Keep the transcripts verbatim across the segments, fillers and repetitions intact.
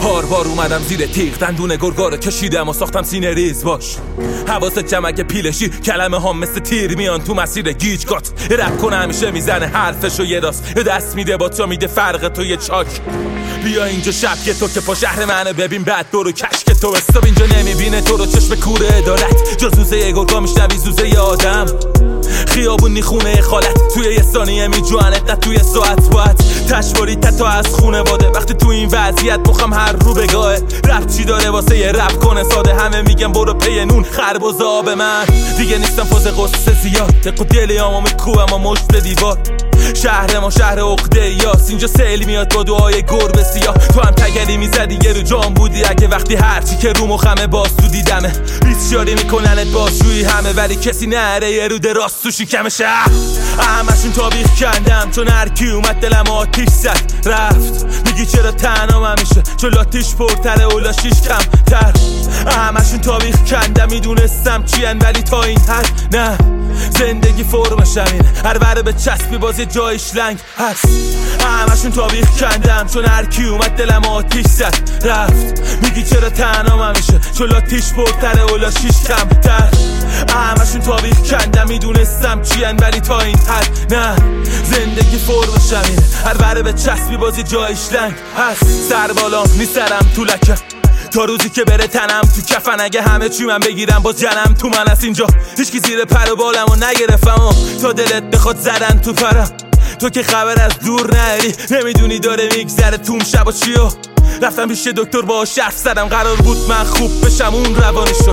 بار بار اومدم زیر تیغ، دندون گرگا رو کشیدم و ساختم سینه ریز باش. حواست جمعه پیلشی، کلمه ها مثل تیر میان تو مسیر گیجگات. رپ کنه همیشه میزنه حرفشو یه راست، یه دست میده با تو میده فرق تو یه چاک. بیا اینجا شب که تو که پا شهر منه، ببین بعد برو کشک تو استاب اینجا نمیبینه تو رو چشم کوره ادارت. جز زوزه یه گرگا میشنوی زوزه یه آدم. خیابونی خونه خالت، توی یه ثانیه میجوانت، نه توی ساعت باید تشواری تا از خونه باده. وقتی تو این وضعیت مخم هر رو بگاهه، رپ چی داره واسه یه رپ کنه ساده. همه میگن برو پی نون خربوزه آب من، دیگه نیستم فاز قصه زیاد. تقو دلیامو میکوبم و مشت دیوار. شهر ما شهر عقده یاس، اینجا سیل میاد با دعای گربه سیاه. تو هم تگری میزدی یه رو جام بودی، اگه وقتی هرچی که رو مخمه باز تو دیدمه. ریسیاری میکننت بازجویی همه، ولی کسی نره یه رو دراست تو شکم شهر. همشون تابیخ کندم چون هرکی اومد دلم آتیش زد رفت. میگی چرا تنها من میشه چون لاتیش پرتره اولا شیش کم تر. همشون تابیخ کندم میدونستم چین، ولی تا این حد نه. زندگی فرمش همینه، هر وره به چسبی باز یه جایش لنگ هست. همشون تابیخ کندم چون هرکی اومد دلم آتیش زد رفت. میگی چرا تنها من میشه چون لاتیش پرتره اولا شیش کم تر. همشون تابیخ کندم میدونستم چین، ولی تا این حد نه. زندگی فرمش همینه، هر وره به چسبی باز یه جایش لنگ هست. سر بالا میسرم تو لکه تا روزی که بره تنم تو کفن. اگه همه چی من بگیرم باز جنم تو من است اینجا. هیچکی زیر پر و بالمو نگرفتم و تا دلت بخواد زدن تو پرم. تو که خبر از دور نری، نمیدونی داره میگذره توم شب و چیو. رفتم پیش دکتر با شرف زدم، قرار بود من خوب بشم اون روانی شد.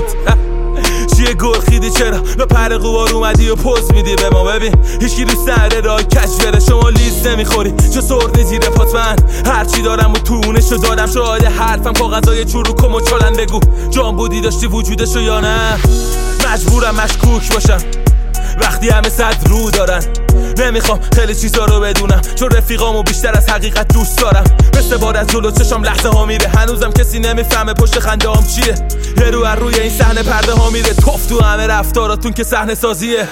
چیه گرخیدی چرا لا پر قوار اومدی و پوز میدی به ما؟ ببین هیچکی دوست نداره راه کج بره، شما لیز نمیخوری چه سرده زیر پات. من هرچی دارم و تونشو دادم، شاید حرفم کاغذای چروکم و چالن. بگو جان بودی داشتی وجودشو یا نه؟ مجبورم مشکوک باشم وقتی همه صد رو دارن. نمیخوام خیلی چیزا رو بدونم چون رفیقامو بیشتر از حقیقت دوست دارم. مثل بار از جلو چشام لحظه ها میره، هنوزم کسی نمیفهمه پشت خنده هام چیه. یه رو از روی این صحنه پرده ها میره، توف تو همه رفتاراتون که صحنه سازیه.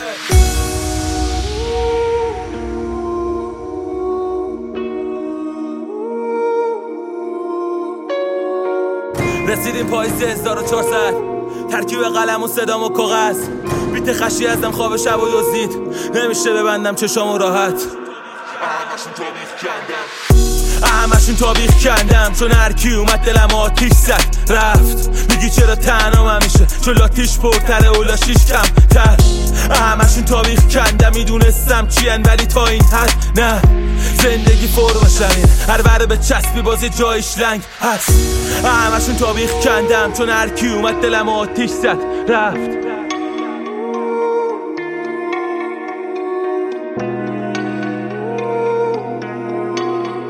رسیدیم پاییز هزار و چهارصد، ترکیب قلم و صدام و کاغذ. بیت خشی ازم خواب شب و دزدید، نمیشه ببندم چشامو راحت. همشون تابیخ کندم چون هرکی اومد دلم آتیش زد رفت. میگی چرا تنها من میشه چون لاتیش پرتره اولا شیش کم تر. همشون تابیخ کندم میدونستم چین، ولی تا این حد نه. زندگی فرمش همینه، هر وره به چسبی باز یه جایش لنگ هست. همشون تابیخ کندم چون هرکی اومد دلم آتیش زد رفت.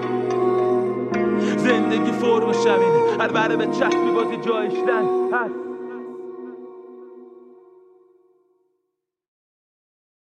زندگی فرمش همینه، هر وره به چسبی باز یه جایش لنگ هست.